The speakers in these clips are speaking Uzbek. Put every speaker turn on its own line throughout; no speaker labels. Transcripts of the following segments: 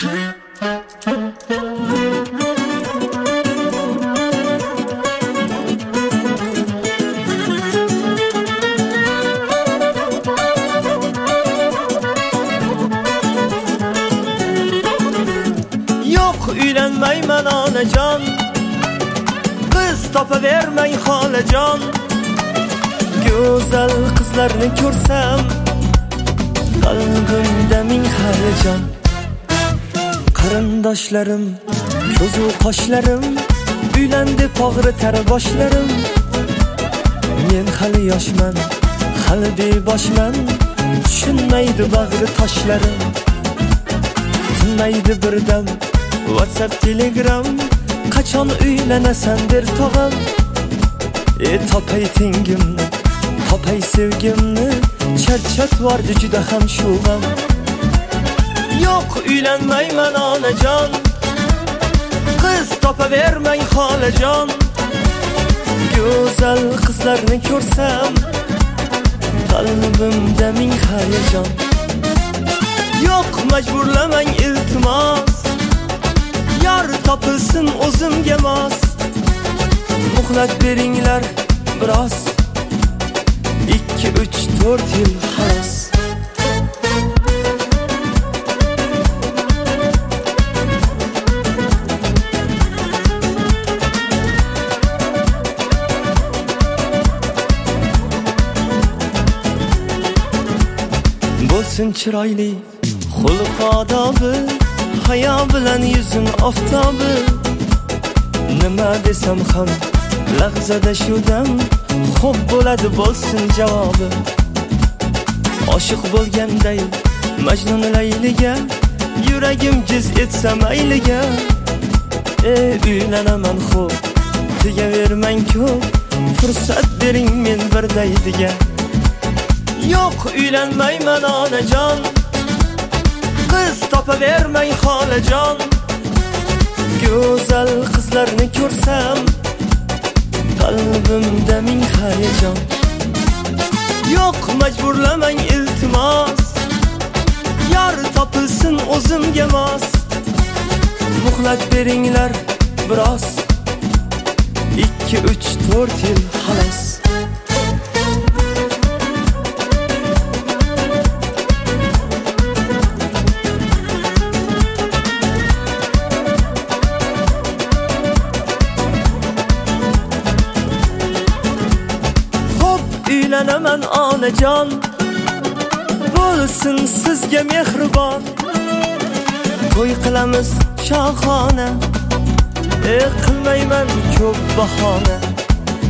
Uylanmayman onajon, qiz topavermang xolajon. Go'zal qizlarni ko'rsam, qalbimda ming hayajon. Qarindoshlarim, ko'zu qoshlarim, uylandi pog'ritar boshlarim. Men hali yoshman, hali beboshman, tushunmaydi bag'ri toshlarim. Tinmaydi birdam WhatsApp, Telegram, qachon uylanasan der tog'am. Topay tengimni, topay sevgimni, charchatvordi juda ham shu g'am. Yo'q, uylanmayman onajon, qiz topavermang xolajon. Go'zal qizlarni ko'rsam, qalbimda ming hayajon. Yo'q, majburlamang iltimos, yar topilsin o'zimga mos. Muhlat beringlar biroz, 2, 3, 4 yil xolos. Bo'lsin chiroyli xulq odobi, hayo bilan yuzim oftobi. Nima desam ham lahzada shu dam xo'p bo'ladi bo'lsin javobi. Oshiq bo'lganday Majnun Layliga, yuragim jiz etsa mayliga. Uylanaman xo'p, tegavermang ko'p, fursat bering men bir daydiga. Yo'q, uylanmayman onajon, qiz topavermang xolajon. Go'zal qizlarni ko'rsam, qalbimda ming hayajon. Yo'q, majburlamang iltimos, yar topilsin o'zimga mos. Muhlat beringlar biroz, 2, 3, 4 yil xolos. Uylanaman onajon, bo'lsin sizga mehribon. To'y qilamiz shohona, qilmayman ko'p bahona.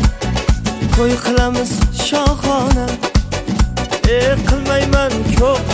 To'y qilamiz shohona, qilmayman ko'p